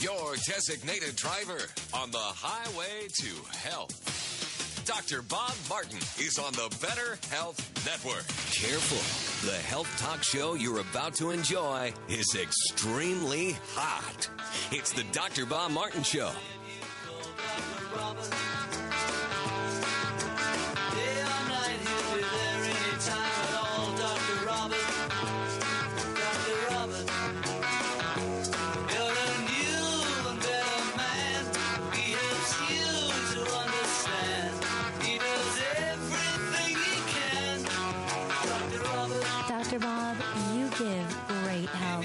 Your designated driver on the highway to health. Dr. Bob Martin is on the Better Health Network. Careful. The health talk show you're about to enjoy is extremely hot. It's the Dr. Bob Martin Show. Dr. Bob, you give great help.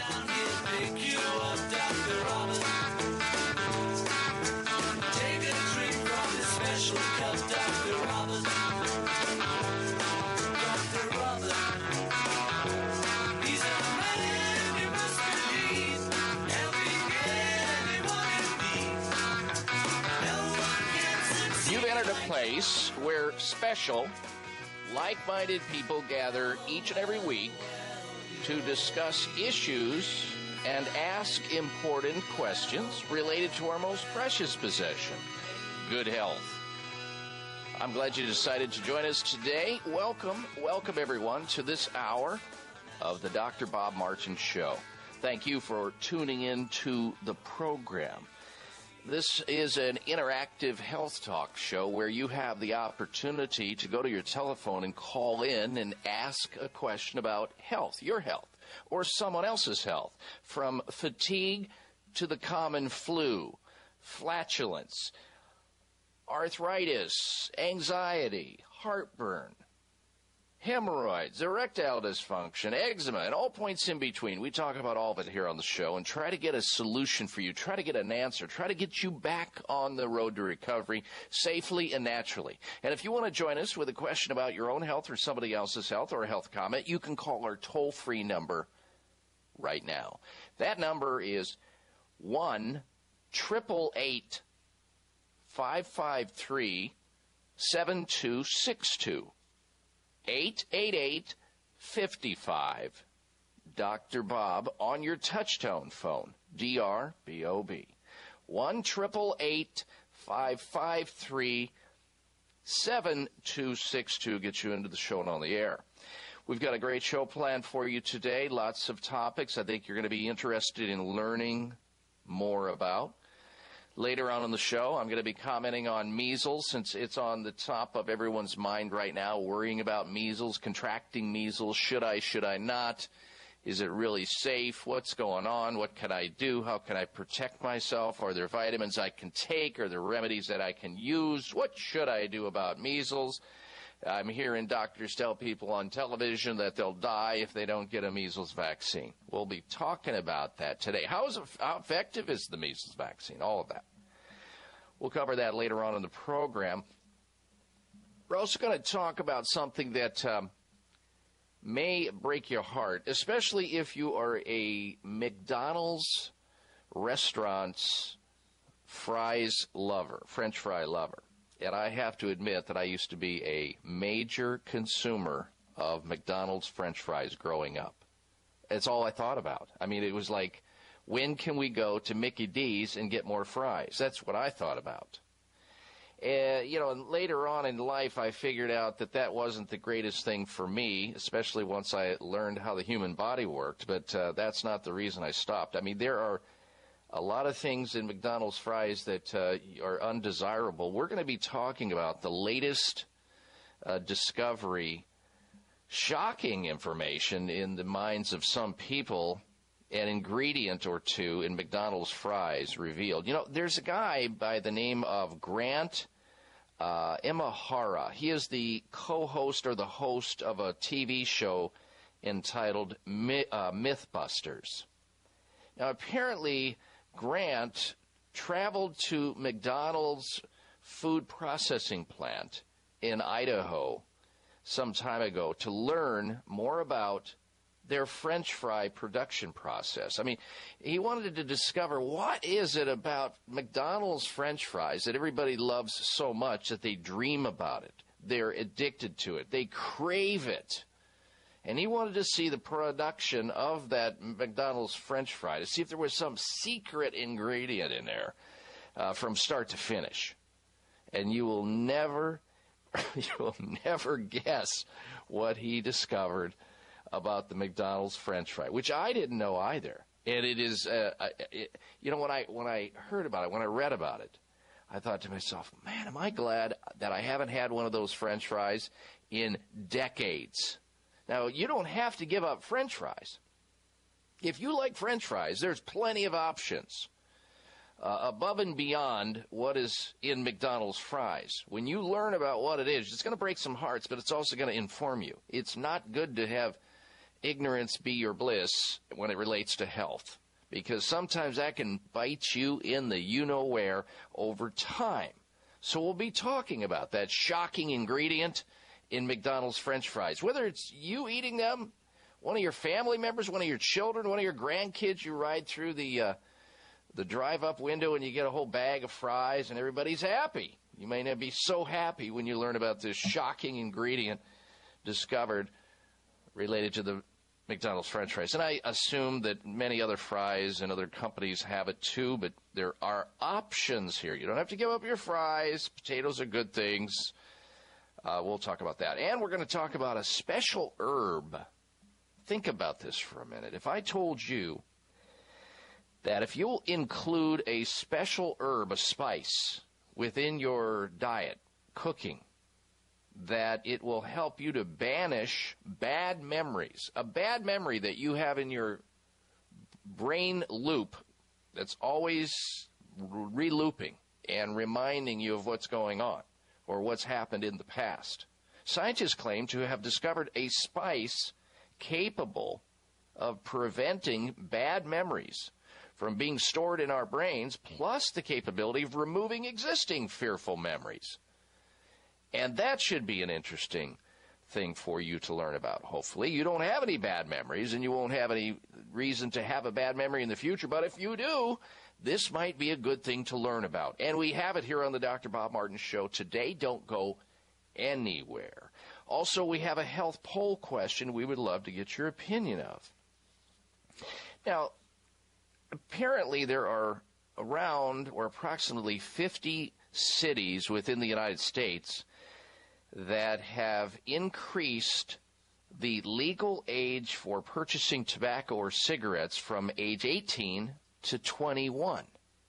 Take a drink from this special cup, Dr. Robert. Dr. Robert. He's a man you must believe, helping anyone in need. No one can succeed. You've entered a place where special, like-minded people gather each and every week to discuss issues and ask important questions related to our most precious possession, good health. I'm glad you decided to join us today. Welcome everyone to this hour of the Dr. Bob Martin Show. Thank you for tuning in to the program. This is an interactive health talk show where you have the opportunity to go to your telephone and call in and ask a question about health, your health, or someone else's health, from fatigue to the common flu, flatulence, arthritis, anxiety, heartburn, hemorrhoids, erectile dysfunction, eczema, and all points in between. We talk about all of it here on the show and try to get a solution for you, try to get an answer, try to get you back on the road to recovery safely and naturally. And if you want to join us with a question about your own health or somebody else's health or a health comment, you can call our toll-free number right now. That number is 1-888-553-7262. 888-55 Dr. Bob on your touchtone phone, DRBOB. 1-888-553-7262 gets you into the show and on the air. We've got a great show planned for you today. Lots of topics I think you're going to be interested in learning more about. Later on in the show, I'm going to be commenting on measles, since it's on the top of everyone's mind right now, worrying about measles, contracting measles. Should I not? Is it really safe? What's going on? What can I do? How can I protect myself? Are there vitamins I can take? Are there remedies that I can use? What should I do about measles? I'm hearing doctors tell people on television that they'll die if they don't get a measles vaccine. We'll be talking about that today. How effective is the measles vaccine? All of that. We'll cover that later on in the program. We're also going to talk about something that may break your heart, especially if you are a McDonald's restaurant's fries lover, French fry lover. And I have to admit that I used to be a major consumer of McDonald's French fries growing up. It's all I thought about. I mean, it was like, when can we go to Mickey D's and get more fries? That's what I thought about. And later on in life, I figured out that that wasn't the greatest thing for me, especially once I learned how the human body worked. But that's not the reason I stopped. I mean, there are a lot of things in McDonald's fries that are undesirable. We're going to be talking about the latest discovery, shocking information in the minds of some people, an ingredient or two in McDonald's fries revealed. There's a guy by the name of Grant Imahara. He is the co-host or the host of a TV show entitled Mythbusters. Now, apparently, Grant traveled to McDonald's food processing plant in Idaho some time ago to learn more about their French fry production process. I mean, he wanted to discover what is it about McDonald's French fries that everybody loves so much that they dream about it. They're addicted to it. They crave it. And he wanted to see the production of that McDonald's French fry, to see if there was some secret ingredient in there from start to finish. And you will never guess what he discovered about the McDonald's French fry, which I didn't know either. And it is, when I heard about it, when I read about it, I thought to myself, man, am I glad that I haven't had one of those French fries in decades. Now, you don't have to give up French fries. If you like French fries, there's plenty of options above and beyond what is in McDonald's fries. When you learn about what it is, it's going to break some hearts, but it's also going to inform you. It's not good to have ignorance be your bliss when it relates to health, because sometimes that can bite you in the you-know-where over time. So we'll be talking about that shocking ingredient in McDonald's French fries. Whether it's you eating them, one of your family members, one of your children, one of your grandkids, you ride through the drive-up window and you get a whole bag of fries and everybody's happy. You may not be so happy when you learn about this shocking ingredient discovered related to the McDonald's French fries. And I assume that many other fries and other companies have it too, but there are options here. You don't have to give up your fries. Potatoes are good things. We'll talk about that. And we're going to talk about a special herb. Think about this for a minute. If I told you that if you'll include a special herb, a spice, within your diet, cooking, that it will help you to banish bad memories, a bad memory that you have in your brain loop that's always re-looping and reminding you of what's going on or what's happened in the past. Scientists claim to have discovered a spice capable of preventing bad memories from being stored in our brains, plus the capability of removing existing fearful memories. And that should be an interesting thing for you to learn about. Hopefully, you don't have any bad memories, and you won't have any reason to have a bad memory in the future. But if you do, this might be a good thing to learn about. And we have it here on the Dr. Bob Martin Show today. Don't go anywhere. Also, we have a health poll question we would love to get your opinion of. Now, apparently there are around or approximately 50 cities within the United States that have increased the legal age for purchasing tobacco or cigarettes from age 18 to 21.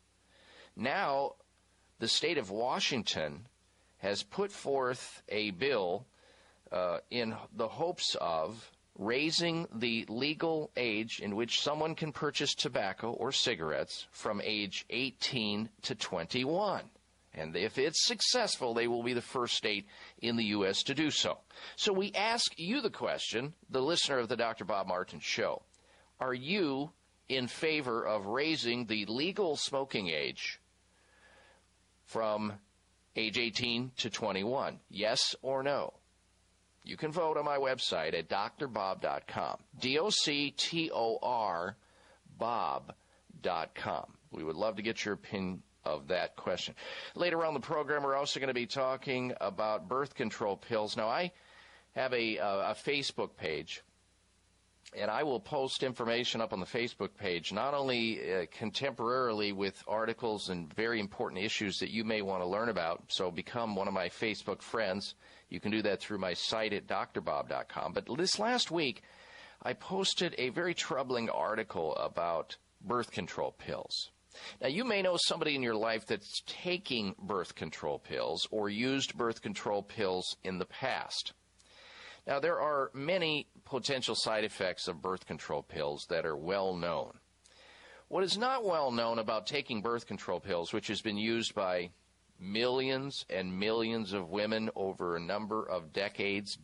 Now, the state of Washington has put forth a bill in the hopes of raising the legal age in which someone can purchase tobacco or cigarettes from age 18 to 21. And if it's successful, they will be the first state in the U.S. to do so. So we ask you the question, the listener of the Dr. Bob Martin Show, are you in favor of raising the legal smoking age from age 18 to 21? Yes or no? You can vote on my website at drbob.com, D-O-C-T-O-R Bob.com. We would love to get your opinion of that question. Later on the program, we're also going to be talking about birth control pills. Now, I have a Facebook page, and I will post information up on the Facebook page, not only contemporarily with articles and very important issues that you may want to learn about, so become one of my Facebook friends. You can do that through my site at drbob.com. But this last week, I posted a very troubling article about birth control pills. Now, you may know somebody in your life that's taking birth control pills or used birth control pills in the past. Now, there are many potential side effects of birth control pills that are well known. What is not well known about taking birth control pills, which has been used by millions and millions of women over a number of decades,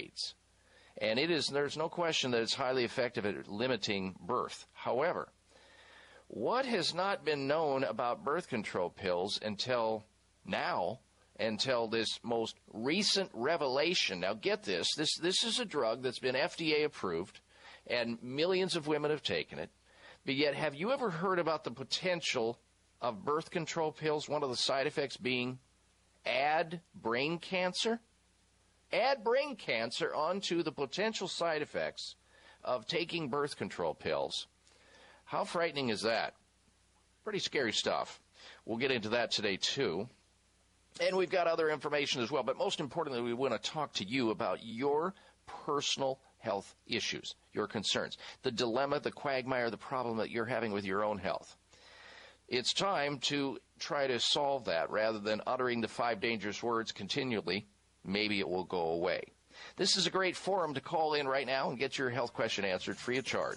and there's no question that it's highly effective at limiting birth. However, what has not been known about birth control pills until now, until this most recent revelation? Now get this is a drug that's been FDA approved, and millions of women have taken it, but yet have you ever heard about the potential of birth control pills, one of the side effects being add brain cancer? add brain cancer onto the potential side effects of taking birth control pills. How frightening is that? Pretty scary stuff. We'll get into that today, too. And we've got other information as well. But most importantly, we want to talk to you about your personal health issues, your concerns, the dilemma, the quagmire, the problem that you're having with your own health. It's time to try to solve that rather than uttering the 5 dangerous words continually. Maybe it will go away. This is a great forum to call in right now and get your health question answered free of charge.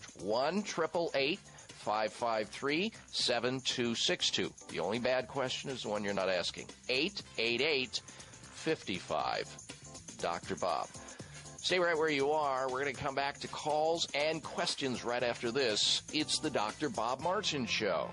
1-888-553-7262. The only bad question is the one you're not asking. 888-55-Dr. Bob. Stay right where you are. We're going to come back to calls and questions right after this. It's the Dr. Bob Martin Show.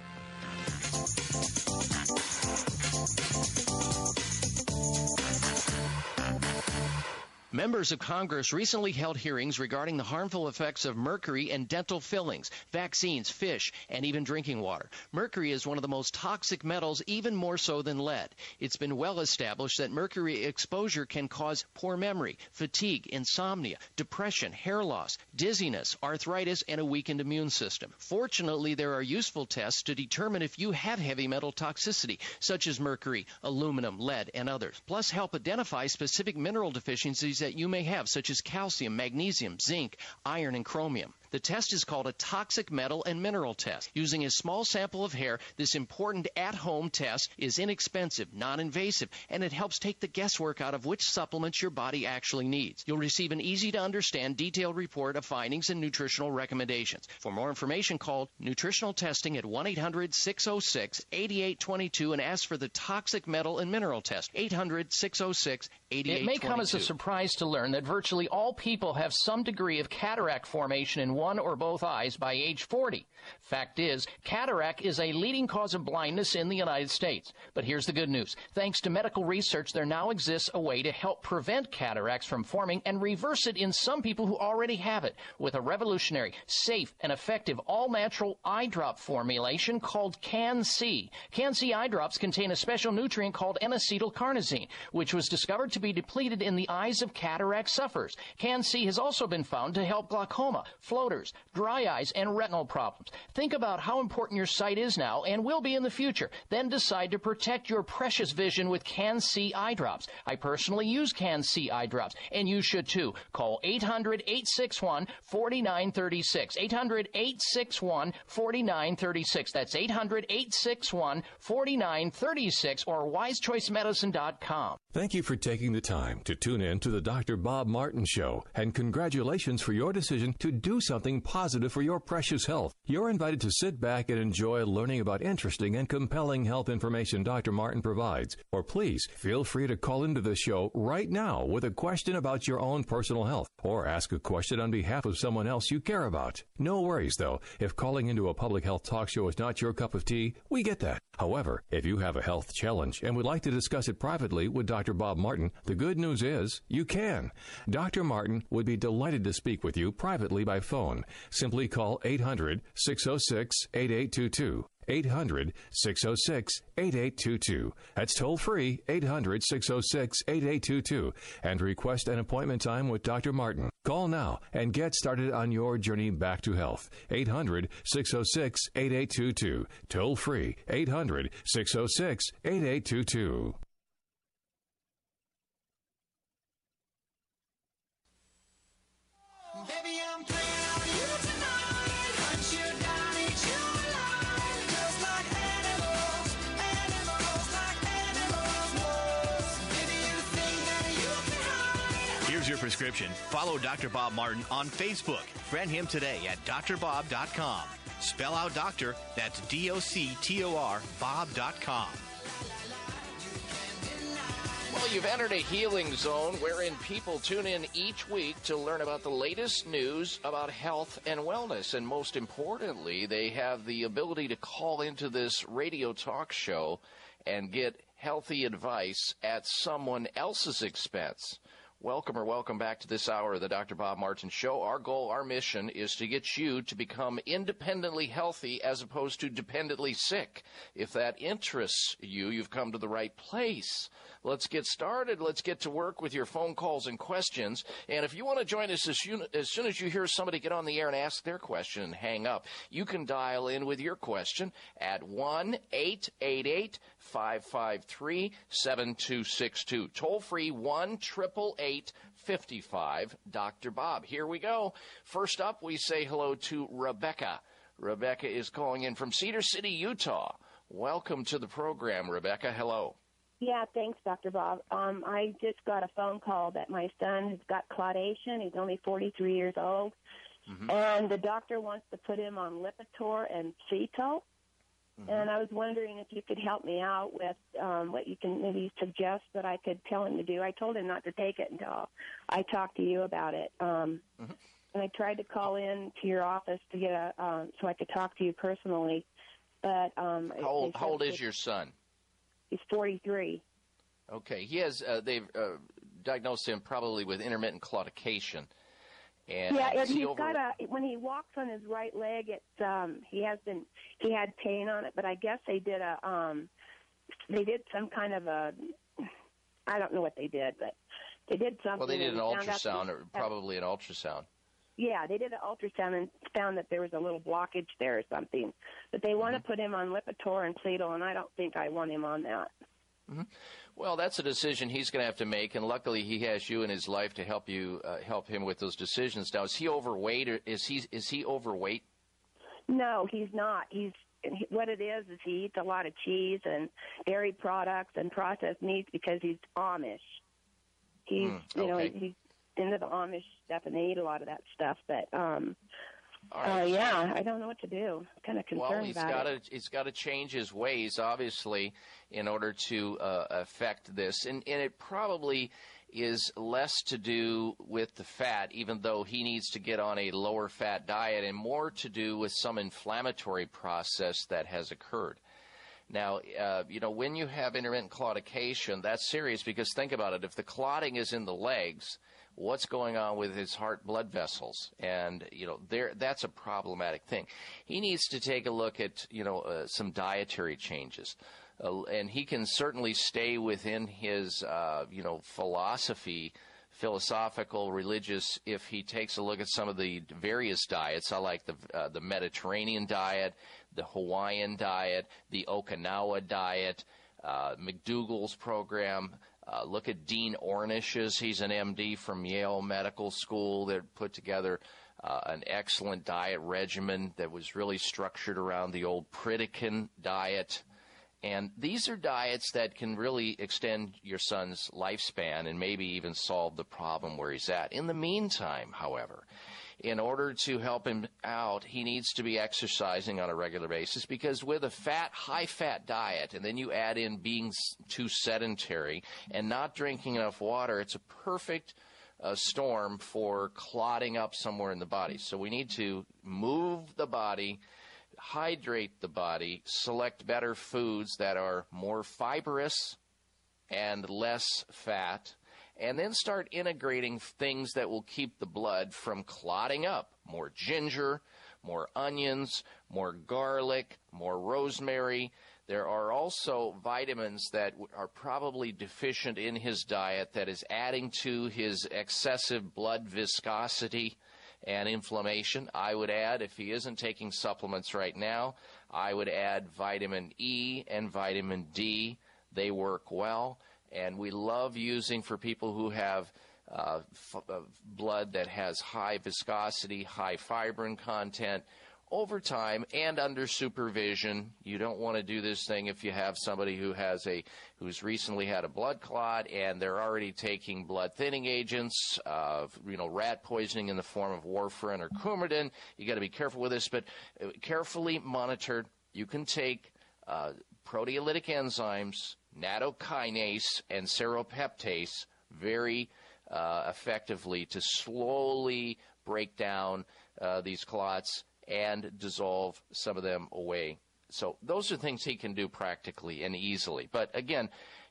Members of Congress recently held hearings regarding the harmful effects of mercury in dental fillings, vaccines, fish, and even drinking water. Mercury is one of the most toxic metals, even more so than lead. It's been well established that mercury exposure can cause poor memory, fatigue, insomnia, depression, hair loss, dizziness, arthritis, and a weakened immune system. Fortunately, there are useful tests to determine if you have heavy metal toxicity, such as mercury, aluminum, lead, and others. Plus, help identify specific mineral deficiencies that you may have, such as calcium, magnesium, zinc, iron, and chromium. The test is called a toxic metal and mineral test. Using a small sample of hair, this important at-home test is inexpensive, non-invasive, and it helps take the guesswork out of which supplements your body actually needs. You'll receive an easy-to-understand, detailed report of findings and nutritional recommendations. For more information, call Nutritional Testing at 1-800-606-8822 and ask for the toxic metal and mineral test. 800-606-8822. It may come as a surprise to learn that virtually all people have some degree of cataract formation in one or both eyes by age 40. Fact is, cataract is a leading cause of blindness in the United States. But here's the good news. Thanks to medical research, there now exists a way to help prevent cataracts from forming and reverse it in some people who already have it with a revolutionary, safe, and effective all-natural eye drop formulation called Can-C. Can-C eye drops contain a special nutrient called N-acetylcarnosine, which was discovered to be depleted in the eyes of cataract sufferers. Can-C has also been found to help glaucoma, floaters, dry eyes, and retinal problems. Think about how important your sight is now and will be in the future. Then decide to protect your precious vision with Can-C eye drops. I personally use Can-C eye drops, and you should too. Call 800-861-4936. 800-861-4936. That's 800-861-4936 or wisechoicemedicine.com. Thank you for taking the time to tune in to the Dr. Bob Martin Show, and congratulations for your decision to do something positive for your precious health. You're invited to sit back and enjoy learning about interesting and compelling health information Dr. Martin provides. Or please feel free to call into the show right now with a question about your own personal health, or ask a question on behalf of someone else you care about. No worries, though. If calling into a public health talk show is not your cup of tea, we get that. However, if you have a health challenge and would like to discuss it privately with Dr. Bob Martin, the good news is you can. Dr. Martin would be delighted to speak with you privately by phone. Simply call 800-606-8822. 800-606-8822. That's toll free, 800-606-8822, and request an appointment time with Dr. Martin. Call now and get started on your journey back to health. 800-606-8822. Toll free, 800-606-8822. Baby, I'm playing on you tonight. Hunt you down, eat you alive. Just like animals, animals, like animals. Whoa. Baby, you think that you can hide. Here's your prescription. Follow Dr. Bob Martin on Facebook. Friend him today at drbob.com. Spell out doctor, that's D-O-C-T-O-R, bob.com. Well, you've entered a healing zone wherein people tune in each week to learn about the latest news about health and wellness. And most importantly, they have the ability to call into this radio talk show and get healthy advice at someone else's expense. Welcome back to this hour of the Dr. Bob Martin Show. Our goal, our mission is to get you to become independently healthy as opposed to dependently sick. If that interests you, you've come to the right place. Let's get started. Let's get to work with your phone calls and questions. And if you want to join us as soon as you hear somebody get on the air and ask their question and hang up, you can dial in with your question at 1-888-553-7262. Toll free 1-888-55 Dr. Bob. Here we go. First up, we say hello to Rebecca. Rebecca is calling in from Cedar City, Utah. Welcome to the program, Rebecca. Hello. Yeah, thanks, Dr. Bob. I just got a phone call that my son has got claudation. He's only 43 years old. Mm-hmm. And the doctor wants to put him on Lipitor and Ceto. Mm-hmm. And I was wondering if you could help me out with what you can maybe suggest that I could tell him to do. I told him not to take it until I talked to you about it. And I tried to call in to your office to get so I could talk to you personally. But how old is your son? He's 43. Okay. He has, they've diagnosed him probably with intermittent claudication. And yeah, and he's got when he walks on his right leg, it's, he had pain on it, but I guess they did some kind of I don't know what they did, but they did something. Well, they did an ultrasound, or probably an ultrasound. Yeah, they did an ultrasound and found that there was a little blockage there or something. But they want to put him on Lipitor and Ceto, and I don't think I want him on that. Mm-hmm. Well, that's a decision he's going to have to make, and luckily he has you in his life to help you help him with those decisions. Now, is he overweight, or is he overweight? No, he's not. What it is he eats a lot of cheese and dairy products and processed meats because he's Amish. He's he's into the Amish stuff, and they eat a lot of that stuff. But I don't know what to do. I'm kind of concerned about it. He's got to change his ways, obviously, in order to affect this. And it probably is less to do with the fat, even though he needs to get on a lower fat diet, and more to do with some inflammatory process that has occurred. Now, when you have intermittent claudication, that's serious, because think about it. If the clotting is in the legs, what's going on with his heart blood vessels? And, that's a problematic thing. He needs to take a look at, some dietary changes. And he can certainly stay within his, philosophical, religious, if he takes a look at some of the various diets. I like the Mediterranean diet, the Hawaiian diet, the Okinawa diet, McDougall's program. Look at Dean Ornish's. He's an MD from Yale Medical School that put together an excellent diet regimen that was really structured around the old Pritikin diet. And these are diets that can really extend your son's lifespan and maybe even solve the problem where he's at. In the meantime, however, in order to help him out, he needs to be exercising on a regular basis, because with a high-fat diet, and then you add in being too sedentary and not drinking enough water, it's a perfect storm for clotting up somewhere in the body. So we need to move the body, hydrate the body, select better foods that are more fibrous and less fat, and then start integrating things that will keep the blood from clotting up. More ginger, more onions, more garlic, more rosemary. There are also vitamins that are probably deficient in his diet that is adding to his excessive blood viscosity and inflammation. I would add, if he isn't taking supplements right now, I would add vitamin E and vitamin D. They work well. And we love using, for people who have blood that has high viscosity, high fibrin content, over time and under supervision. You don't want to do this thing if you have somebody who's recently had a blood clot and they're already taking blood thinning agents, rat poisoning in the form of warfarin or Coumadin. You got to be careful with this, but carefully monitored. You can take proteolytic enzymes, nattokinase, and serrapeptase very effectively to slowly break down these clots and dissolve some of them away. So those are things he can do practically and easily. But again,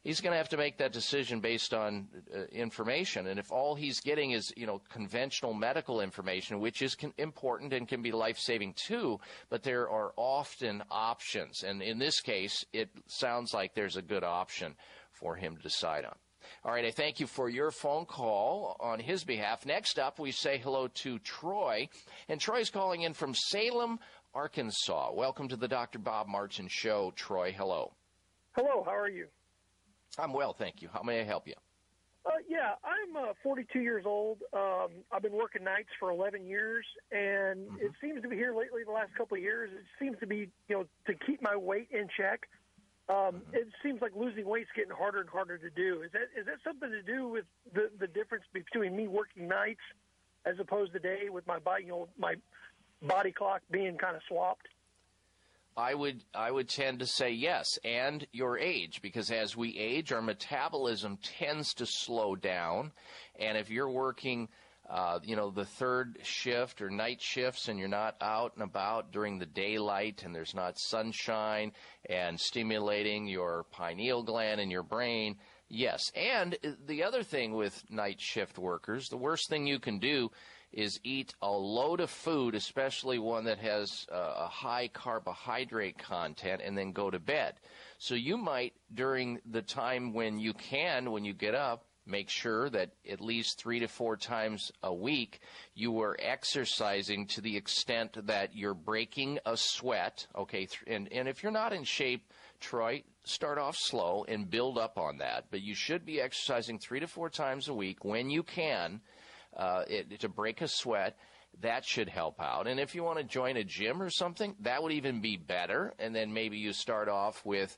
he's going to have to make that decision based on information. And if all he's getting is, conventional medical information, which is important and can be life-saving too, but there are often options. And in this case, it sounds like there's a good option for him to decide on. All right, I thank you for your phone call on his behalf. Next up, we say hello to Troy. And Troy's calling in from Salem, Arkansas. Welcome to the Dr. Bob Martin Show, Troy. Hello. Hello, how are you? I'm well, thank you. How may I help you? Yeah, I'm 42 years old. I've been working nights for 11 years, and it seems to be here lately, the last couple of years, it seems to be, to keep my weight in check. It seems like losing weight's getting harder and harder to do. Is that something to do with the difference between me working nights as opposed to day with my body, my body clock being kind of swapped? I would tend to say yes, and your age, because as we age, our metabolism tends to slow down, and if you're working, the third shift or night shifts and you're not out and about during the daylight and there's not sunshine and stimulating your pineal gland in your brain, yes. And the other thing with night shift workers, the worst thing you can do is eat a load of food, especially one that has a high carbohydrate content, and then go to bed. So you might, during the time when you get up, make sure that at least 3 to 4 times a week you are exercising to the extent that you're breaking a sweat, okay? And if you're not in shape, Troy, start off slow and build up on that. But you should be exercising 3 to 4 times a week when you can, to break a sweat. That should help out. And if you want to join a gym or something, that would even be better. And then maybe you start off with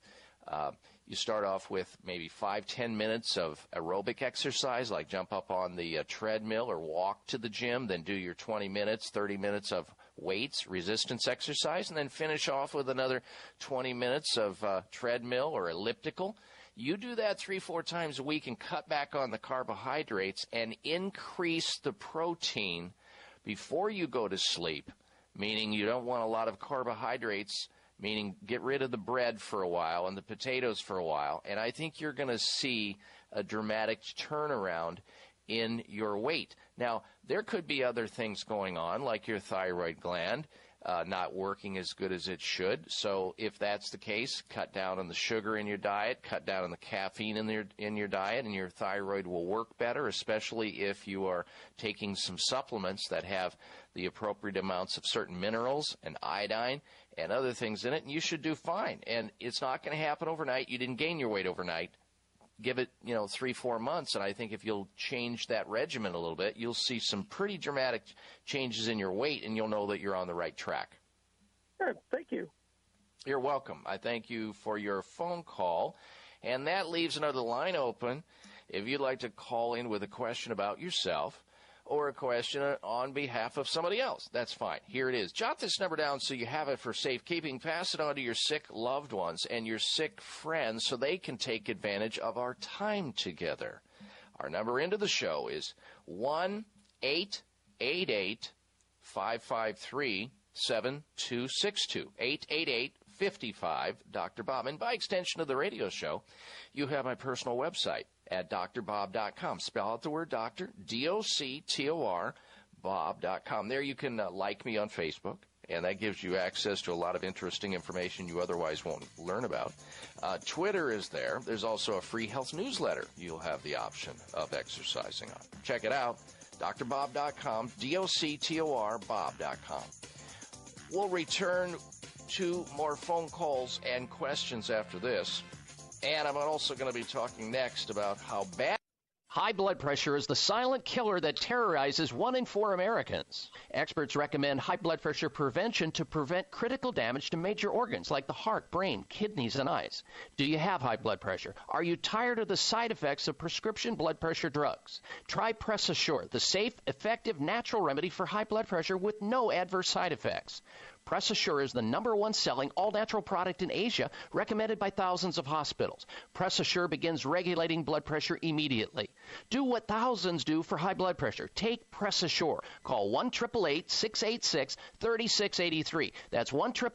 maybe 5-10 minutes of aerobic exercise, like jump up on the treadmill or walk to the gym, then do your 20 minutes, 30 minutes of weights, resistance exercise, and then finish off with another 20 minutes of treadmill or elliptical. You do that 3-4 times a week and cut back on the carbohydrates and increase the protein before you go to sleep, meaning you don't want a lot of carbohydrates, meaning get rid of the bread for a while and the potatoes for a while, and I think you're going to see a dramatic turnaround in your weight. Now, there could be other things going on, like your thyroid gland not working as good as it should. So if that's the case, cut down on the sugar in your diet, cut down on the caffeine in your diet, and your thyroid will work better, especially if you are taking some supplements that have the appropriate amounts of certain minerals and iodine and other things in it, and you should do fine. And it's not going to happen overnight. You didn't gain your weight overnight. Give it, 3-4 months, and I think if you'll change that regimen a little bit, you'll see some pretty dramatic changes in your weight, and you'll know that you're on the right track. Sure, thank you. You're welcome. I thank you for your phone call, and that leaves another line open if you'd like to call in with a question about yourself or a question on behalf of somebody else. That's fine. Here it is. Jot this number down so you have it for safekeeping. Pass it on to your sick loved ones and your sick friends so they can take advantage of our time together. Our number into the show is 1-888-553-7262. 888-55 Dr. Bob. And by extension of the radio show, you have my personal website at drbob.com. Spell out the word doctor, D-O-C-T-O-R, bob.com. There you can like me on Facebook, and that gives you access to a lot of interesting information you otherwise won't learn about. Twitter is there. There's also a free health newsletter you'll have the option of exercising on. Check it out, drbob.com, D-O-C-T-O-R, bob.com. We'll return to more phone calls and questions after this. And I'm also going to be talking next about how bad high blood pressure is the silent killer that terrorizes 1 in 4 Americans. Experts recommend high blood pressure prevention to prevent critical damage to major organs like the heart, brain, kidneys, and eyes. Do you have high blood pressure? Are you tired of the side effects of prescription blood pressure drugs? Try PressAssure, the safe, effective, natural remedy for high blood pressure with no adverse side effects. Press Assure is the #1 selling all-natural product in Asia, recommended by thousands of hospitals. Press Assure begins regulating blood pressure immediately. Do what thousands do for high blood pressure. Take Press Assure. Call 1-888-686-3683. That's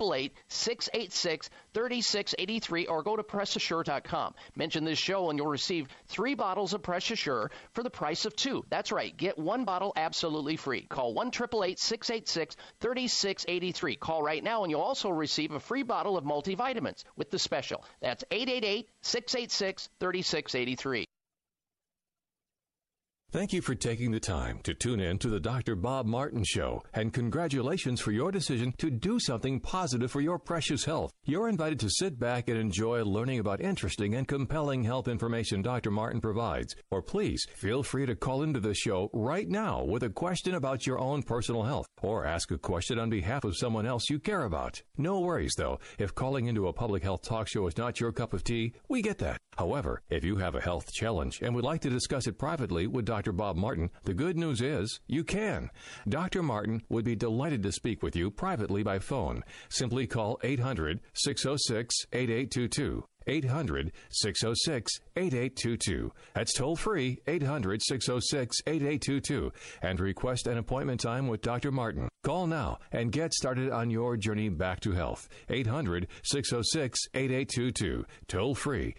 1-888-686-3683, or go to PressAssure.com. Mention this show and you'll receive 3 bottles of Press Assure for the price of 2. That's right. Get 1 bottle absolutely free. Call 1-888-686-3683. Call right now and you'll also receive a free bottle of multivitamins with the special. That's 888-686-3683. Thank you for taking the time to tune in to the Dr. Bob Martin Show, and congratulations for your decision to do something positive for your precious health. You're invited to sit back and enjoy learning about interesting and compelling health information Dr. Martin provides. Or please feel free to call into the show right now with a question about your own personal health, or ask a question on behalf of someone else you care about. No worries, though. If calling into a public health talk show is not your cup of tea, we get that. However, if you have a health challenge and would like to discuss it privately with Dr. Bob Martin, the good news is you can. Dr. Martin would be delighted to speak with you privately by phone. Simply call 800-606-8822. 800-606-8822. That's toll free, 800-606-8822, and request an appointment time with Dr. Martin. Call now and get started on your journey back to health. 800-606-8822. Toll free,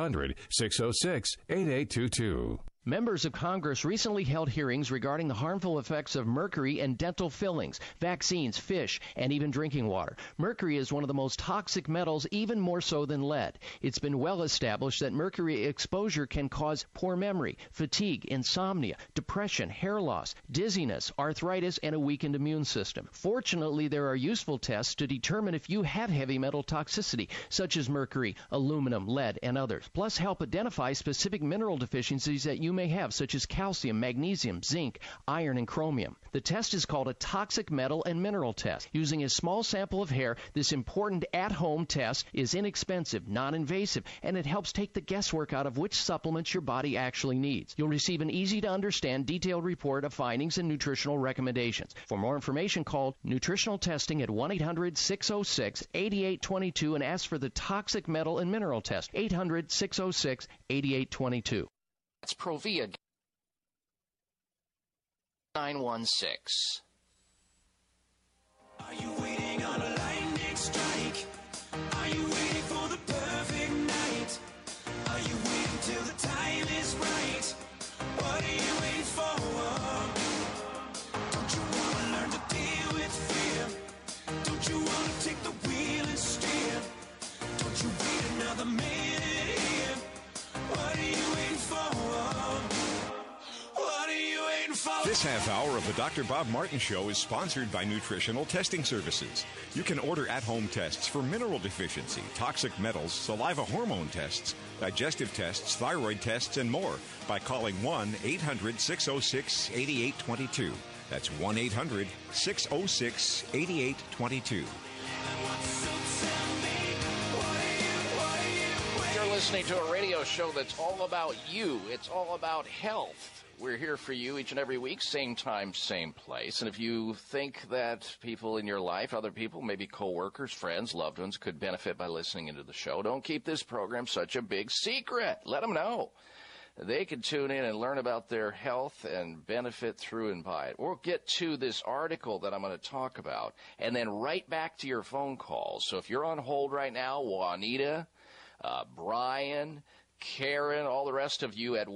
800-606-8822. Members of Congress recently held hearings regarding the harmful effects of mercury in dental fillings, vaccines, fish, and even drinking water. Mercury is one of the most toxic metals, even more so than lead. It's been well established that mercury exposure can cause poor memory, fatigue, insomnia, depression, hair loss, dizziness, arthritis, and a weakened immune system. Fortunately, there are useful tests to determine if you have heavy metal toxicity, such as mercury, aluminum, lead, and others, plus help identify specific mineral deficiencies that you may have, such as calcium, magnesium, zinc, iron, and chromium. The test is called a toxic metal and mineral test. Using a small sample of hair, this important at-home test is inexpensive, non-invasive, and it helps take the guesswork out of which supplements your body actually needs. You'll receive an easy-to-understand, detailed report of findings and nutritional recommendations. For more information, call nutritional testing at 1-800-606-8822 and ask for the toxic metal and mineral test. 800-606-8822. That's Provia 916. Are you waiting on a lightning strike? Are you waiting for the perfect night? Are you waiting till the time is right? What are you waiting for? Don't you want to learn to deal with fear? Don't you want to take the wheel and steer? Don't you wait another minute here? What are you waiting for? What are you waiting for? This half hour of the Dr. Bob Martin Show is sponsored by Nutritional Testing Services. You can order at-home tests for mineral deficiency, toxic metals, saliva hormone tests, digestive tests, thyroid tests, and more by calling 1-800-606-8822. That's 1-800-606-8822. You're listening to a radio show that's all about you. It's all about health. We're here for you each and every week, same time, same place. And if you think that people in your life, other people, maybe coworkers, friends, loved ones, could benefit by listening into the show, don't keep this program such a big secret. Let them know. They can tune in and learn about their health and benefit through and by it. We'll get to this article that I'm going to talk about, and then right back to your phone calls. So if you're on hold right now, Juanita, Brian, Karen, all the rest of you at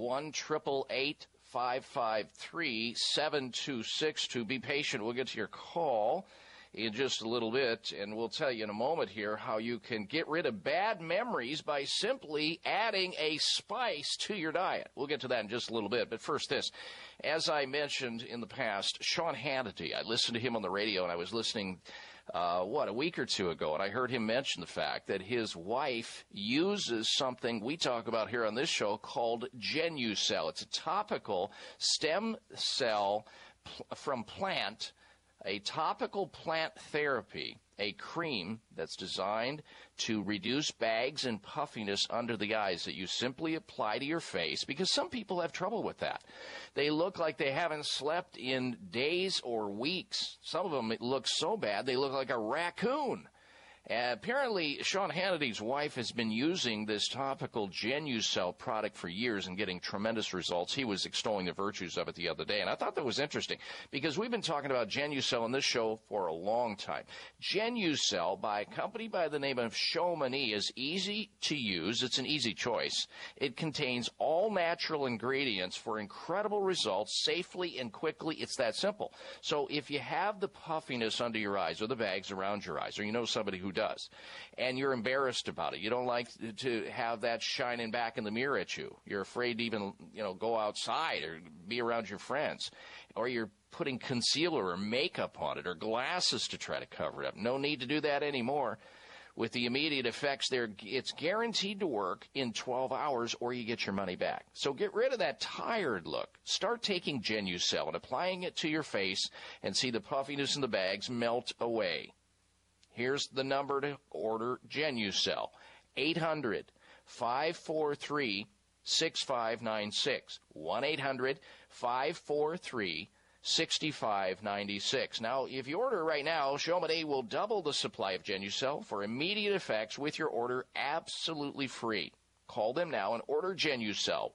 1-888-553-7262. Be patient. We'll get to your call in just a little bit, and we'll tell you in a moment here how you can get rid of bad memories by simply adding a spice to your diet. We'll get to that in just a little bit, but first this. As I mentioned in the past, Sean Hannity, I listened to him on the radio, and I was listening a week or two ago, and I heard him mention the fact that his wife uses something we talk about here on this show called Genucell. It's a topical stem cell from plant, a topical plant therapy a cream that's designed to reduce bags and puffiness under the eyes that you simply apply to your face, because some people have trouble with that. They look like they haven't slept in days or weeks. Some of them look so bad they look like a raccoon. Apparently, Sean Hannity's wife has been using this topical Genucel product for years and getting tremendous results. He was extolling the virtues of it the other day, and I thought that was interesting because we've been talking about Genucel in this show for a long time. Genucel, by a company by the name of Chamonix, is easy to use. It's an easy choice. It contains all natural ingredients for incredible results safely and quickly. It's that simple. So if you have the puffiness under your eyes or the bags around your eyes, or you know somebody who does, and you're embarrassed about it, you don't like to have that shining back in the mirror at you, you're afraid to even go outside or be around your friends, or you're putting concealer or makeup on it or glasses to try to cover it up, no need to do that anymore. With the immediate effects there, it's guaranteed to work in 12 hours or you get your money back. So get rid of that tired look. Start taking Genucel and applying it to your face and see the puffiness in the bags melt away. Here's the number to order Genucel, 800-543-6596, 1-800-543-6596. Now, if you order right now, Chamonix will double the supply of Genucel for immediate effects with your order absolutely free. Call them now and order Genucel,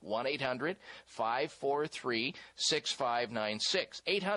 1-800-543-6596,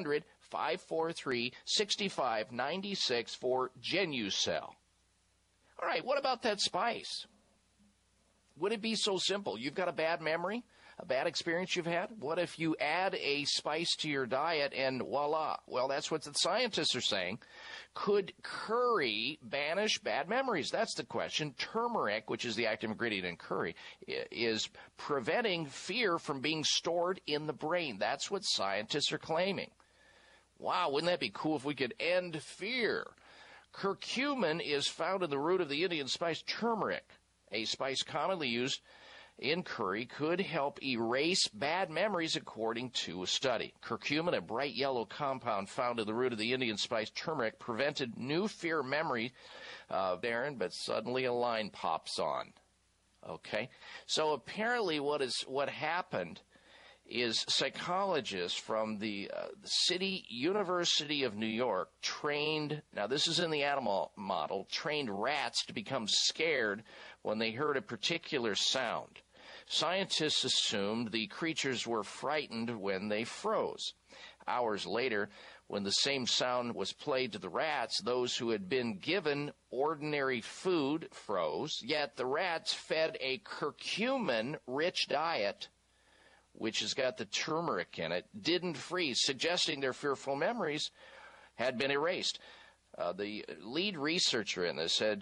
800-543-6596 for Genucel. All right, what about that spice? Would it be so simple? You've got a bad memory, a bad experience you've had? What if you add a spice to your diet and voila? Well, that's what the scientists are saying. Could curry banish bad memories? That's the question. Turmeric, which is the active ingredient in curry, is preventing fear from being stored in the brain. That's what scientists are claiming. Wow, wouldn't that be cool if we could end fear? Curcumin is found in the root of the Indian spice turmeric. A spice commonly used in curry could help erase bad memories, according to a study. Curcumin, a bright yellow compound found in the root of the Indian spice turmeric, prevented new fear memory, Darren, but suddenly a line pops on. Okay? So apparently what happened is psychologists from the City University of New York trained, now this is in the animal model, trained rats to become scared when they heard a particular sound. Scientists assumed the creatures were frightened when they froze. Hours later, when the same sound was played to the rats, those who had been given ordinary food froze, yet the rats fed a curcumin-rich diet, which has got the turmeric in it, didn't freeze, suggesting their fearful memories had been erased. The lead researcher in this said,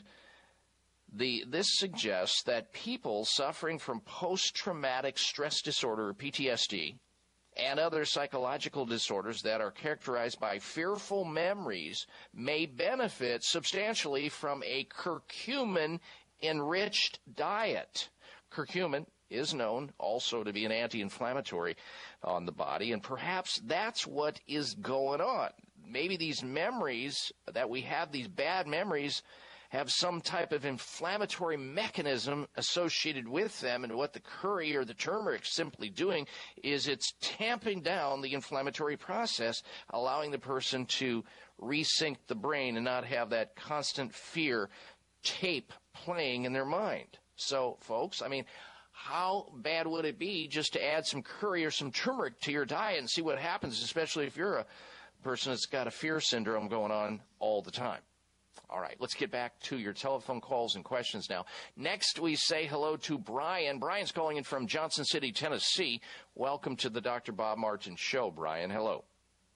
this suggests that people suffering from post-traumatic stress disorder, or PTSD, and other psychological disorders that are characterized by fearful memories may benefit substantially from a curcumin-enriched diet. Curcumin is known also to be an anti-inflammatory on the body, and perhaps that's what is going on. Maybe these memories that we have, these bad memories, have some type of inflammatory mechanism associated with them, and what the curry or the turmeric simply doing is it's tamping down the inflammatory process, allowing the person to resync the brain and not have that constant fear tape playing in their mind. So, folks, I mean, how bad would it be just to add some curry or some turmeric to your diet and see what happens, especially if you're a person that's got a fear syndrome going on all the time? All right, let's get back to your telephone calls and questions now. Next, we say hello to Brian. Brian's calling in from Johnson City, Tennessee. Welcome to the Dr. Bob Martin Show, Brian. Hello.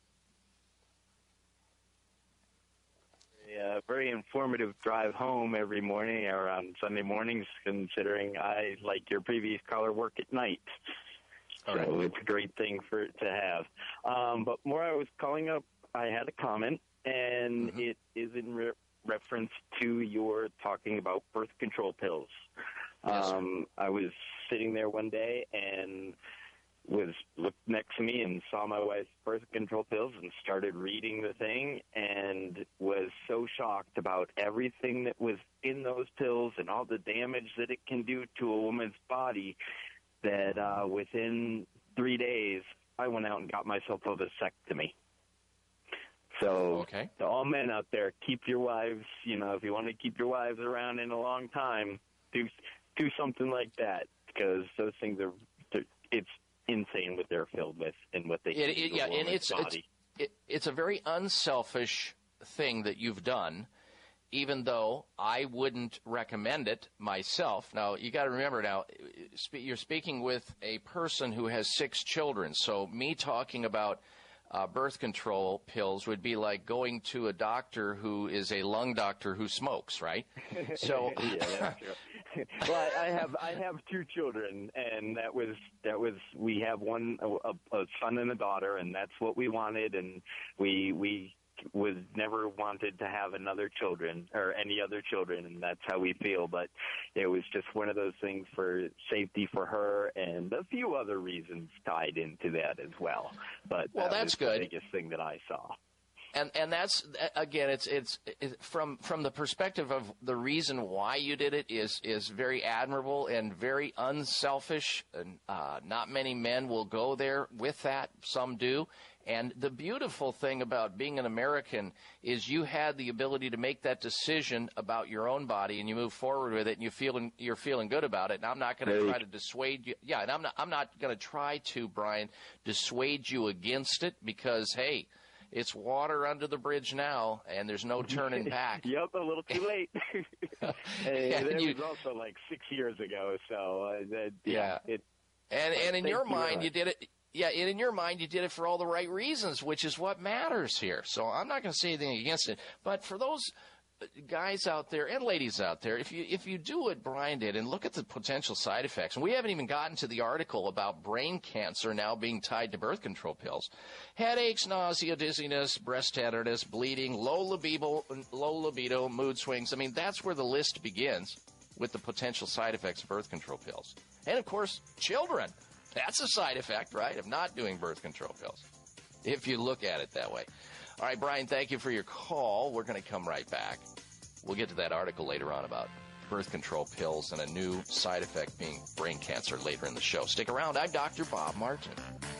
A very informative drive home every morning or on Sunday mornings, considering I, like your previous caller, work at night. So it's a great thing to have. But more I was calling up, I had a comment, and it is in reference to your talking about birth control pills. Yes, I was sitting there one day, and looked next to me and saw my wife's birth control pills and started reading the thing and was so shocked about everything that was in those pills and all the damage that it can do to a woman's body that within 3 days I went out and got myself a vasectomy. So to all men out there, keep your wives, if you want to keep your wives around in a long time, do something like that, because those things it's insane what they're filled with and what they can do to a woman's body. It's a very unselfish thing that you've done, even though I wouldn't recommend it myself. Now, you got to remember now, you're speaking with a person who has 6 children, so me talking about birth control pills would be like going to a doctor who is a lung doctor who smokes, right? So yeah, that's true. Well, I have 2 children, and that was we have a son and a daughter, and that's what we wanted, and we was never wanted to have another children or any other children, and that's how we feel. But it was just one of those things for safety for her, and a few other reasons tied into that as well. But that's good. The biggest thing that I saw. And that's, again, it's from the perspective of the reason why you did it is very admirable and very unselfish. And not many men will go there with that. Some do. And the beautiful thing about being an American is you had the ability to make that decision about your own body, and you move forward with it, and you're feeling good about it. And I'm not going to try to dissuade you. Yeah, and I'm not going to try to, Brian, dissuade you against it, because hey, it's water under the bridge now, and there's no turning back. Yep, a little too late. It was also like 6 years ago, so And in your mind, you did it. Yeah, and in your mind, you did it for all the right reasons, which is what matters here. So I'm not going to say anything against it. But for those guys out there and ladies out there, if you do what Brian did and look at the potential side effects, and we haven't even gotten to the article about brain cancer now being tied to birth control pills, headaches, nausea, dizziness, breast tenderness, bleeding, low libido, mood swings. I mean, that's where the list begins with the potential side effects of birth control pills. And, of course, children. That's a side effect, right, of not doing birth control pills, if you look at it that way. All right, Brian, thank you for your call. We're going to come right back. We'll get to that article later on about birth control pills and a new side effect being brain cancer later in the show. Stick around. I'm Dr. Bob Martin.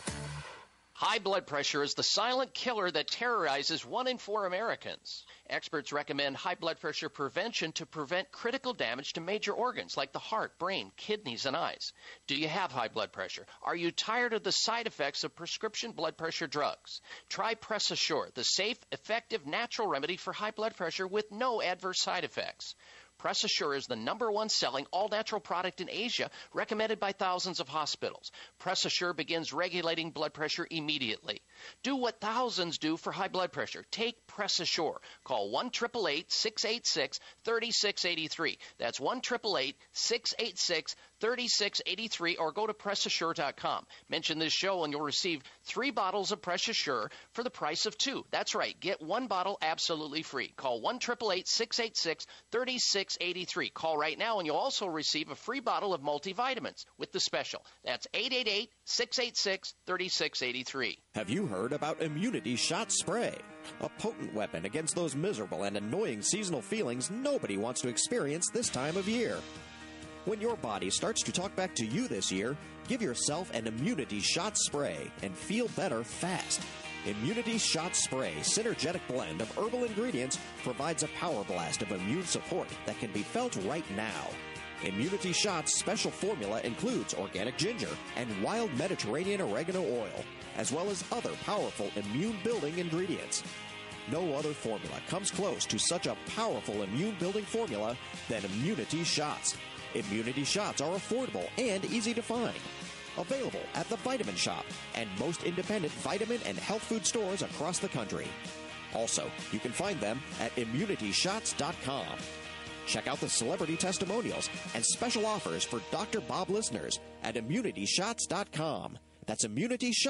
High blood pressure is the silent killer that terrorizes 1 in 4 Americans. Experts recommend high blood pressure prevention to prevent critical damage to major organs like the heart, brain, kidneys, and eyes. Do you have high blood pressure? Are you tired of the side effects of prescription blood pressure drugs? Try Press Assure, the safe, effective, natural remedy for high blood pressure with no adverse side effects. Press Assure is the #1 selling all-natural product in Asia, recommended by thousands of hospitals. Press Assure begins regulating blood pressure immediately. Do what thousands do for high blood pressure. Take Press Assure. Call 1-888-686-3683. That's 1-888-686-3683, or go to PressAssure.com. Mention this show and you'll receive 3 bottles of Press Assure for the price of 2. That's right. Get 1 bottle absolutely free. Call 1-888-686-3683. Call right now and you'll also receive a free bottle of multivitamins with the special. That's 888-686-3683. Have you heard about Immunity Shot Spray? A potent weapon against those miserable and annoying seasonal feelings nobody wants to experience this time of year. When your body starts to talk back to you this year, give yourself an Immunity Shot Spray and feel better fast. Immunity Shot Spray synergetic blend of herbal ingredients provides a power blast of immune support that can be felt right now. Immunity Shot's special formula includes organic ginger and wild Mediterranean oregano oil, as well as other powerful immune-building ingredients. No other formula comes close to such a powerful immune-building formula than Immunity Shots. Immunity Shots are affordable and easy to find. Available at the Vitamin Shop and most independent vitamin and health food stores across the country. Also, you can find them at ImmunityShots.com. Check out the celebrity testimonials and special offers for Dr. Bob listeners at ImmunityShots.com. That's ImmunityShots.com.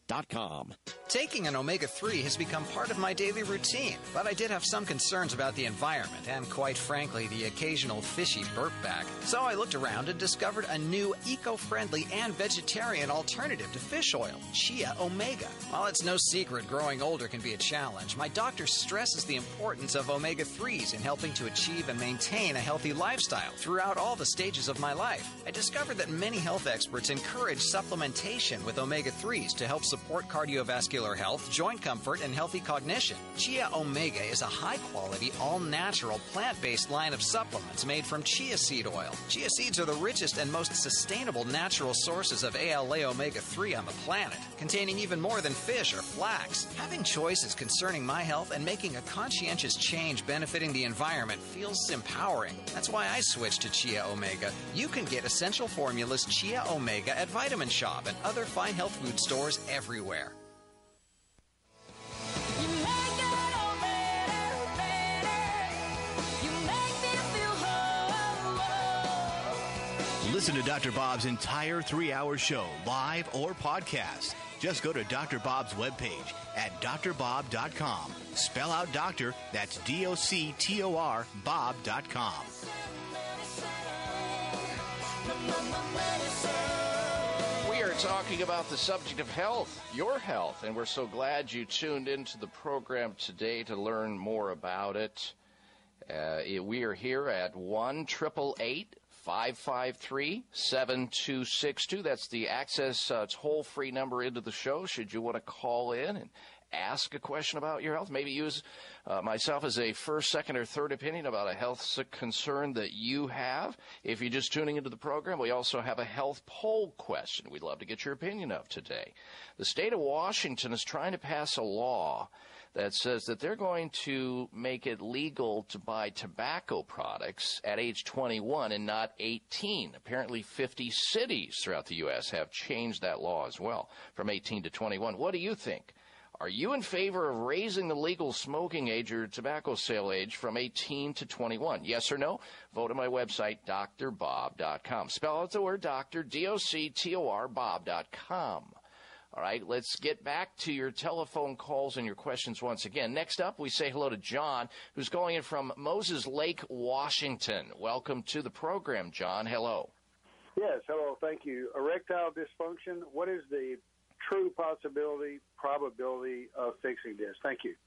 DrBob.com. Taking an omega-3 has become part of my daily routine, but I did have some concerns about the environment and, quite frankly, the occasional fishy burp bag. So I looked around and discovered a new eco-friendly and vegetarian alternative to fish oil, Chia Omega. While it's no secret growing older can be a challenge, my doctor stresses the importance of omega-3s in helping to achieve and maintain a healthy lifestyle throughout all the stages of my life. I discovered that many health experts encourage supplementation with omega-3s to help support cardiovascular health, joint comfort, and healthy cognition. Chia Omega is a high-quality, all-natural, plant-based line of supplements made from chia seed oil. Chia seeds are the richest and most sustainable natural sources of ALA omega-3 on the planet, containing even more than fish or flax. Having choices concerning my health and making a conscientious change benefiting the environment feels empowering. That's why I switched to Chia Omega. You can get Essential Formulas Chia Omega at Vitamin Shop and other fine health food stores everywhere. Listen to Dr. Bob's entire 3-hour show, live or podcast. Just go to Dr. Bob's webpage at drbob.com. Spell out doctor, that's DOCTOR, Bob.com. We are talking about the subject of health, your health, and we're so glad you tuned into the program today to learn more about it. We are here at 1-888-553-7262. That's the access toll-free number into the show should you want to call in and ask a question about your health. Maybe use myself as a first, second, or third opinion about a health concern that you have. If you're just tuning into the program, we also have a health poll question we'd love to get your opinion of today. The state of Washington is trying to pass a law that says that they're going to make it legal to buy tobacco products at age 21 and not 18. Apparently 50 cities throughout the U.S. have changed that law as well from 18 to 21. What do you think? Are you in favor of raising the legal smoking age or tobacco sale age from 18 to 21? Yes or no? Vote on my website, drbob.com. Spell out the word doctor, D-O-C-T-O-R, bob.com. All right, let's get back to your telephone calls and your questions once again. Next up, we say hello to John, who's calling in from Moses Lake, Washington. Welcome to the program, John. Hello. Yes, hello, thank you. Erectile dysfunction, what is the true probability of fixing this? Thank you.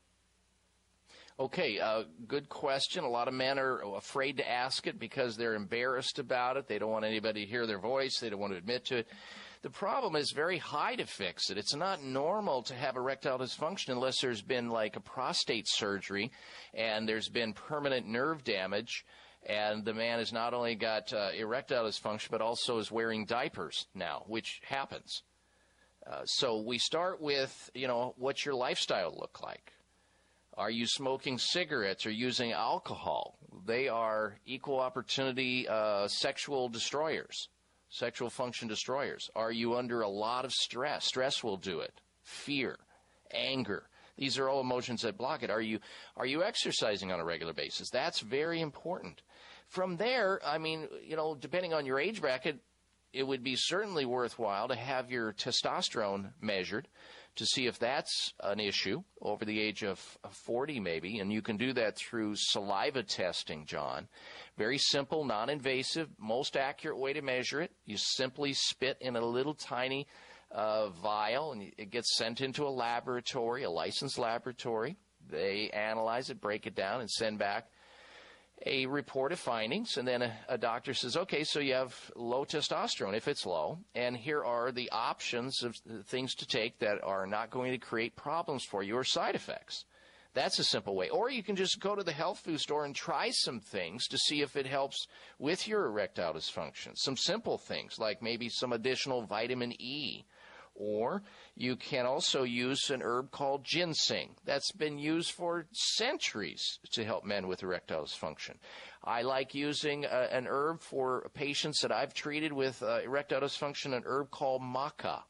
Okay, good question. A lot of men are afraid to ask it because they're embarrassed about it. They don't want anybody to hear their voice. They don't want to admit to it. The problem is very high to fix it. It's not normal to have erectile dysfunction unless there's been like a prostate surgery and there's been permanent nerve damage, and the man has not only got erectile dysfunction but also is wearing diapers now, which happens. So we start with, what's your lifestyle look like? Are you smoking cigarettes or using alcohol? They are equal opportunity sexual destroyers, sexual function destroyers. Are you under a lot of stress? Stress will do it. Fear, anger. These are all emotions that block it. Are you exercising on a regular basis? That's very important. From there, depending on your age bracket, it would be certainly worthwhile to have your testosterone measured to see if that's an issue over the age of 40 maybe, and you can do that through saliva testing, John. Very simple, non-invasive, most accurate way to measure it. You simply spit in a little tiny vial, and it gets sent into a laboratory, a licensed laboratory. They analyze it, break it down, and send back a report of findings, and then a doctor says, okay, so you have low testosterone if it's low, and here are the options of things to take that are not going to create problems for you or side effects. That's a simple way. Or you can just go to the health food store and try some things to see if it helps with your erectile dysfunction. Some simple things like maybe some additional vitamin E. Or you can also use an herb called ginseng. That's been used for centuries to help men with erectile dysfunction. I like using an herb for patients that I've treated with erectile dysfunction, an herb called maca,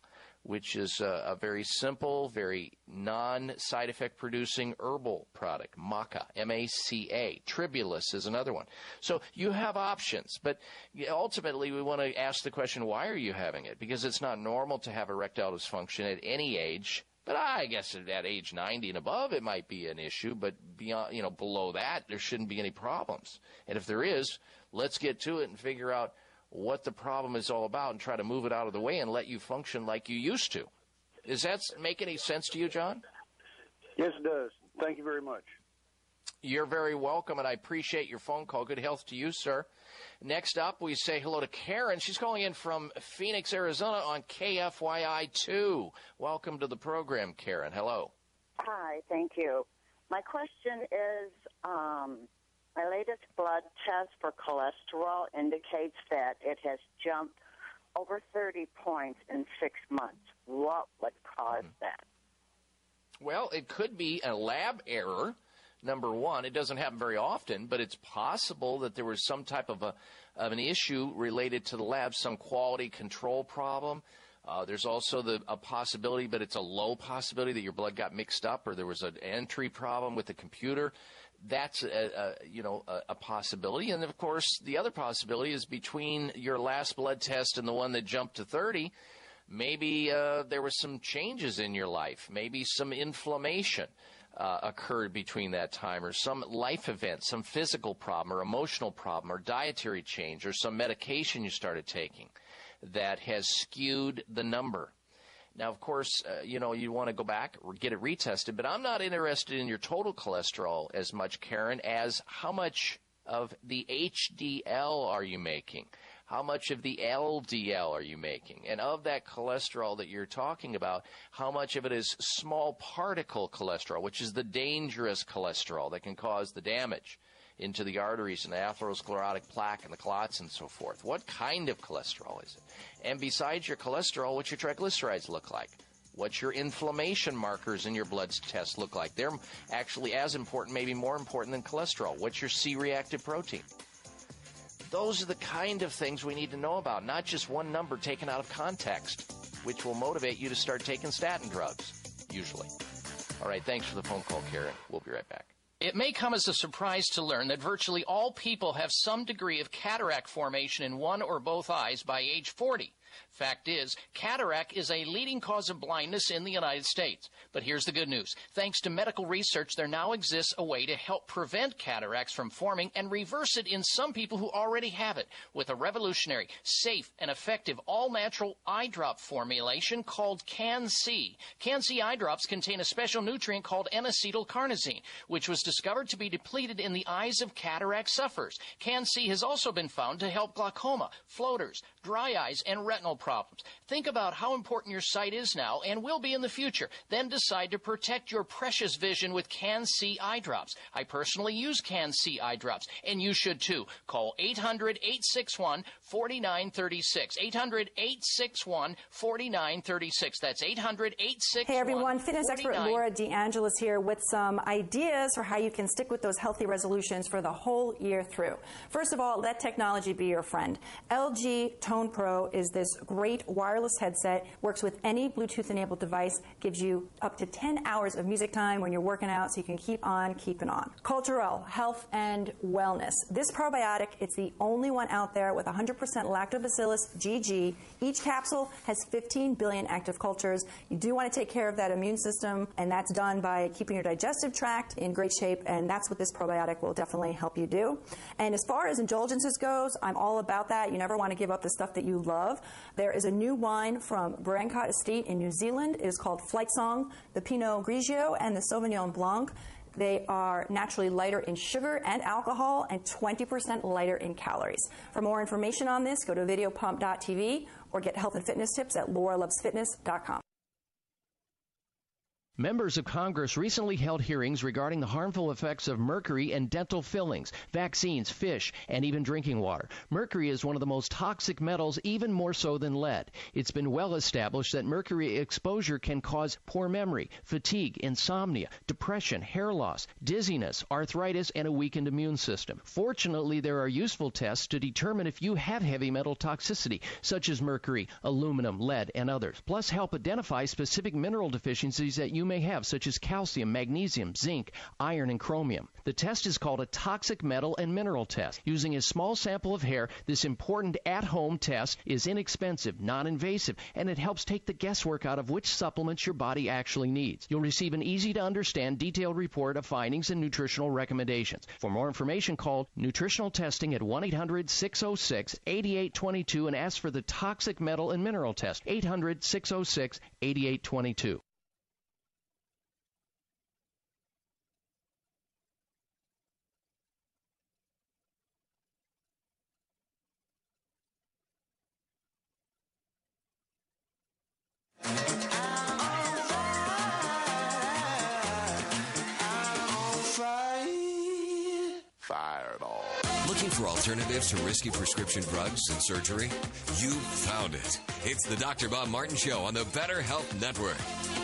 which is a very simple, very non-side effect producing herbal product. Maca, M-A-C-A. Tribulus is another one. So you have options, but ultimately we want to ask the question, why are you having it? Because it's not normal to have erectile dysfunction at any age. But I guess at age 90 and above, it might be an issue. But beyond, below that, there shouldn't be any problems. And if there is, let's get to it and figure out what the problem is all about and try to move it out of the way and let you function like you used to. Does that make any sense to you, John? Yes, it does. Thank you very much. You're very welcome, and I appreciate your phone call. Good health to you, sir. Next up, we say hello to Karen. She's calling in from Phoenix, Arizona on KFYI2. Welcome to the program, Karen. Hello. Hi, thank you. My question is, my latest blood test for cholesterol indicates that it has jumped over 30 points in 6 months. What would cause that? Well, it could be a lab error. Number one, it doesn't happen very often, but it's possible that there was some type of an issue related to the lab, some quality control problem. There's also a possibility, but it's a low possibility, that your blood got mixed up or there was an entry problem with the computer. That's a possibility. And, of course, the other possibility is between your last blood test and the one that jumped to 30, maybe there were some changes in your life, maybe some inflammation occurred between that time, or some life event, some physical problem or emotional problem or dietary change or some medication you started taking that has skewed the number. Now, of course, you want to go back or get it retested, but I'm not interested in your total cholesterol as much, Karen, as how much of the HDL are you making? How much of the LDL are you making? And of that cholesterol that you're talking about, how much of it is small particle cholesterol, which is the dangerous cholesterol that can cause the damage into the arteries and the atherosclerotic plaque and the clots and so forth? What kind of cholesterol is it? And besides your cholesterol, what's your triglycerides look like? What's your inflammation markers in your blood test look like? They're actually as important, maybe more important than cholesterol. What's your C-reactive protein? Those are the kind of things we need to know about, not just one number taken out of context, which will motivate you to start taking statin drugs, usually. All right, thanks for the phone call, Karen. We'll be right back. It may come as a surprise to learn that virtually all people have some degree of cataract formation in one or both eyes by age 40. Fact is, cataract is a leading cause of blindness in the United States. But here's the good news. Thanks to medical research, there now exists a way to help prevent cataracts from forming and reverse it in some people who already have it with a revolutionary, safe, and effective all-natural eye drop formulation called Can-C. Can-C eye drops contain a special nutrient called N-acetylcarnosine, which was discovered to be depleted in the eyes of cataract sufferers. Can-C has also been found to help glaucoma, floaters, dry eyes, and retinal problems. Think about how important your sight is now and will be in the future. Then decide to protect your precious vision with Can-C eye drops. I personally use Can-C eye drops, and you should too. Call 800-861-4936. 800-861-4936. That's 800-861-4936. Hey everyone, fitness expert Laura DeAngelis here with some ideas for how you can stick with those healthy resolutions for the whole year through. First of all, let technology be your friend. LG Tone Pro is this great wireless headset, works with any Bluetooth-enabled device, gives you up to 10 hours of music time when you're working out, so you can keep on keeping on. Culturelle, health and wellness. This probiotic, it's the only one out there with 100% Lactobacillus GG. Each capsule has 15 billion active cultures. You do want to take care of that immune system, and that's done by keeping your digestive tract in great shape, and that's what this probiotic will definitely help you do. And as far as indulgences goes, I'm all about that. You never want to give up the stuff that you love. There is a new wine from Brancott Estate in New Zealand. It is called Flight Song, the Pinot Grigio and the Sauvignon Blanc. They are naturally lighter in sugar and alcohol and 20% lighter in calories. For more information on this, go to videopump.tv or get health and fitness tips at lauralovesfitness.com. Members of Congress recently held hearings regarding the harmful effects of mercury and dental fillings, vaccines, fish, and even drinking water. Mercury is one of the most toxic metals, even more so than lead. It's been well established that mercury exposure can cause poor memory, fatigue, insomnia, depression, hair loss, dizziness, arthritis, and a weakened immune system. Fortunately, there are useful tests to determine if you have heavy metal toxicity, such as mercury, aluminum, lead, and others. Plus, help identify specific mineral deficiencies that you may have, such as calcium, magnesium, zinc, iron, and chromium. The test is called a toxic metal and mineral test. Using a small sample of hair, this important at-home test is inexpensive, non-invasive, and it helps take the guesswork out of which supplements your body actually needs. You'll receive an easy-to-understand, detailed report of findings and nutritional recommendations. For more information, call Nutritional Testing at 1-800-606-8822 and ask for the toxic metal and mineral test, 800-606-8822. Fireball. Looking for alternatives to risky prescription drugs and surgery? You found it. It's the Dr. Bob Martin Show on the Better Health Network.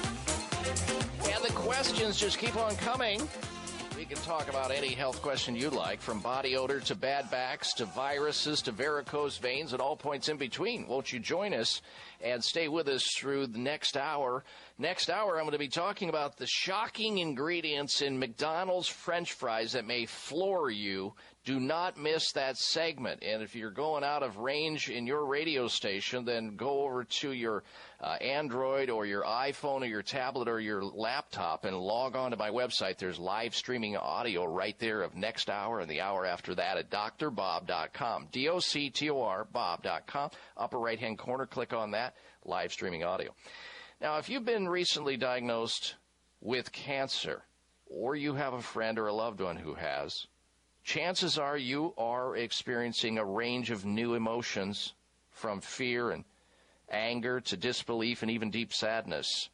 And the questions just keep on coming. We can talk about any health question you like, from body odor to bad backs to viruses to varicose veins and all points in between. Won't you join us and stay with us through the next hour? Next hour, I'm going to be talking about the shocking ingredients in McDonald's French fries that may floor you. Do not miss that segment. And if you're going out of range in your radio station, then go over to your Android or your iPhone or your tablet or your laptop and log on to my website. There's live streaming audio right there of next hour and the hour after that at drbob.com. DOCTOR Bob.com. Upper right-hand corner, click on that. Live streaming audio. Now, if you've been recently diagnosed with cancer, or you have a friend or a loved one who has, chances are you are experiencing a range of new emotions, from fear and anger to disbelief and even deep sadness.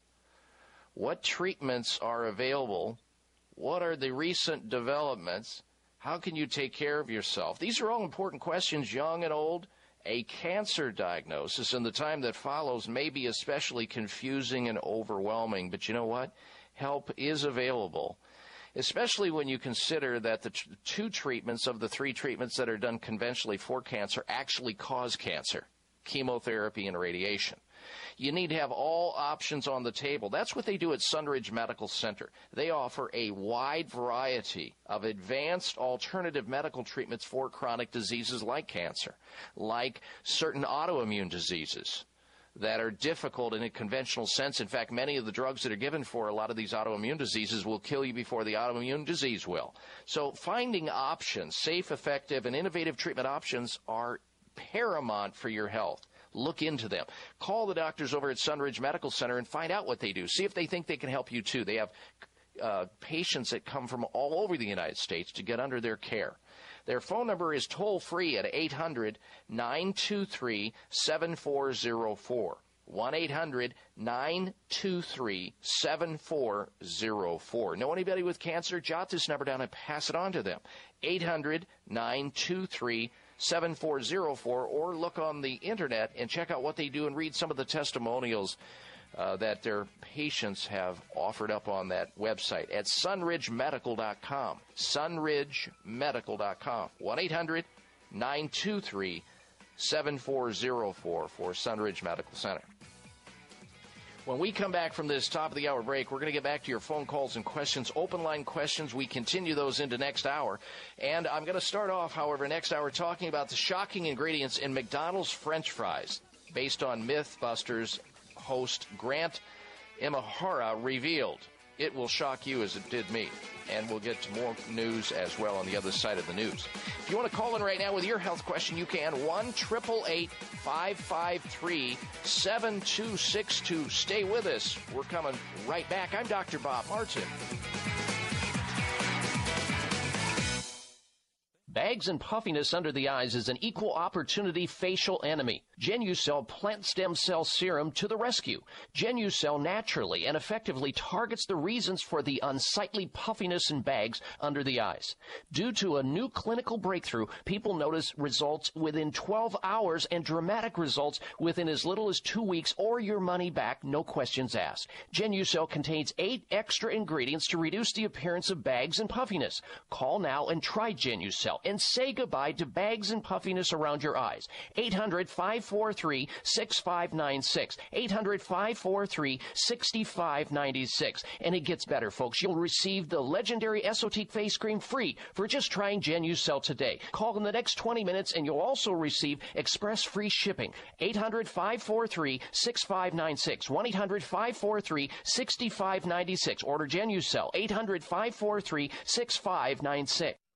What treatments are available? What are the recent developments? How can you take care of yourself? These are all important questions, young and old. A cancer diagnosis and the time that follows may be especially confusing and overwhelming, but you know what? Help is available, especially when you consider that the two treatments of the three treatments that are done conventionally for cancer actually cause cancer: chemotherapy and radiation. You need to have all options on the table. That's what they do at Sunridge Medical Center. They offer a wide variety of advanced alternative medical treatments for chronic diseases like cancer, like certain autoimmune diseases that are difficult in a conventional sense. In fact, many of the drugs that are given for a lot of these autoimmune diseases will kill you before the autoimmune disease will. So finding options, safe, effective, and innovative treatment options are paramount for your health. Look into them. Call the doctors over at Sunridge Medical Center and find out what they do. See if they think they can help you, too. They have patients that come from all over the United States to get under their care. Their phone number is toll-free at 800-923-7404. 1-800-923-7404. Know anybody with cancer? Jot this number down and pass it on to them. 800-923-7404. 7404, or look on the internet and check out what they do and read some of the testimonials that their patients have offered up on that website at sunridgemedical.com. Sunridgemedical.com. 1-800-923-7404 for Sunridge Medical Center. When we come back from this top-of-the-hour break, we're going to get back to your phone calls and questions, open-line questions. We continue those into next hour. And I'm going to start off, however, next hour talking about the shocking ingredients in McDonald's French fries, based on Mythbusters host Grant Imahara revealed. It will shock you as it did me. And we'll get to more news as well on the other side of the news. If you want to call in right now with your health question, you can. 1-888-553-7262. Stay with us. We're coming right back. I'm Dr. Bob Martin. Bags and puffiness under the eyes is an equal opportunity facial enemy. Genucel Plant Stem Cell Serum to the rescue. Genucel naturally and effectively targets the reasons for the unsightly puffiness and bags under the eyes. Due to a new clinical breakthrough, people notice results within 12 hours and dramatic results within as little as 2 weeks or your money back, no questions asked. Genucel contains 8 extra ingredients to reduce the appearance of bags and puffiness. Call now and try Genucel and say goodbye to bags and puffiness around your eyes. 800-543-6596. 800-543-6596. And it gets better, folks. You'll receive the legendary Esotique face cream free for just trying Genucel today. Call in the next 20 minutes and you'll also receive express free shipping. 800-543-6596. 1-800-543-6596. Order Genucel. 800-543-6596.